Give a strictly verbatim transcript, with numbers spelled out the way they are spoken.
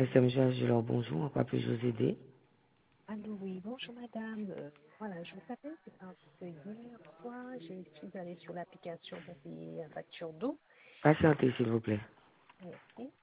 S M G Agilor, bonjour, à quoi puis-je vous aider? Allô, oui, bonjour madame. Euh, voilà, je vous appelle c'est parce que hier soir, je suis allée sur l'application pour payer la facture d'eau. Patientez, s'il vous plaît. Merci.